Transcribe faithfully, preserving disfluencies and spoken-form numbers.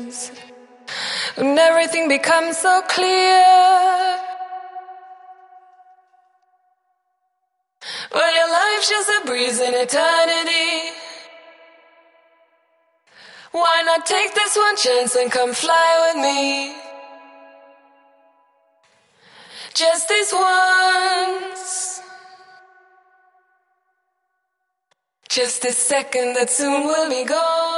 breeze. When everything becomes so clear, when your life's just a breeze in eternity, why not take this one chance and come fly with me? Just this once, just this second that soon will be gone.